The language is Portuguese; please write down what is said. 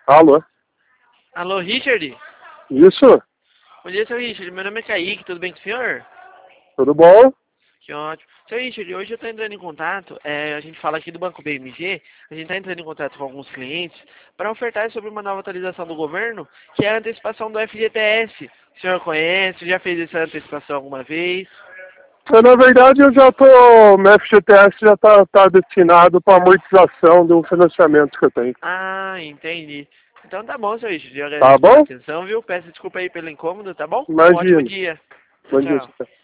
Alô? Alô, Richard? Isso? Bom dia, seu Richard. Meu nome é Kaique, tudo bem com o senhor? Tudo bom? Que ótimo. Seu Richard, hoje eu estou entrando em contato, a gente fala aqui do Banco BMG, a gente está entrando em contato com alguns clientes para ofertar sobre uma nova atualização do governo, que é a antecipação do FGTS. O senhor conhece, já fez essa antecipação alguma vez? Na verdade, eu já tô. Meu FGTS já tá destinado para amortização de um financiamento que eu tenho. Ah, entendi. Então tá bom, seu Richard. Eu Tá agradeço pela bom? atenção, viu? Peço desculpa aí pelo incômodo, tá bom? Um ótimo Imagina. dia. Tchau, Bom dia, tchau. senhor.